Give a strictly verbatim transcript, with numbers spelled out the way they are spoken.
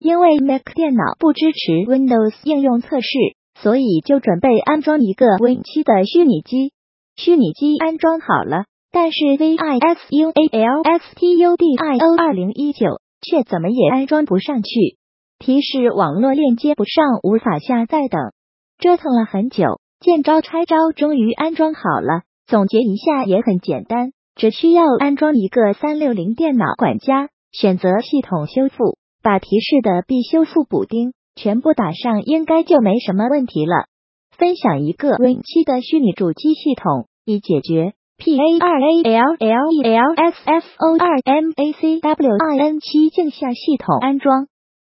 因为 Mac 电脑不支持 Windows 应用测试，所以就准备安装一个 Win 七的虚拟机。虚拟机安装好了，但是 VISUALSTUDIO 二零一九 却怎么也安装不上去，提示网络链接不上，无法下载等。折腾了很久，见招拆招，终于安装好了。总结一下也很简单，只需要安装一个三六零电脑管家，选择系统修复，把提示的必修复补丁全部打上，应该就没什么问题了。分享一个 Win 七的虚拟主机系统，以解决 PARALLELSFORMACWIN 七镜像系统安装。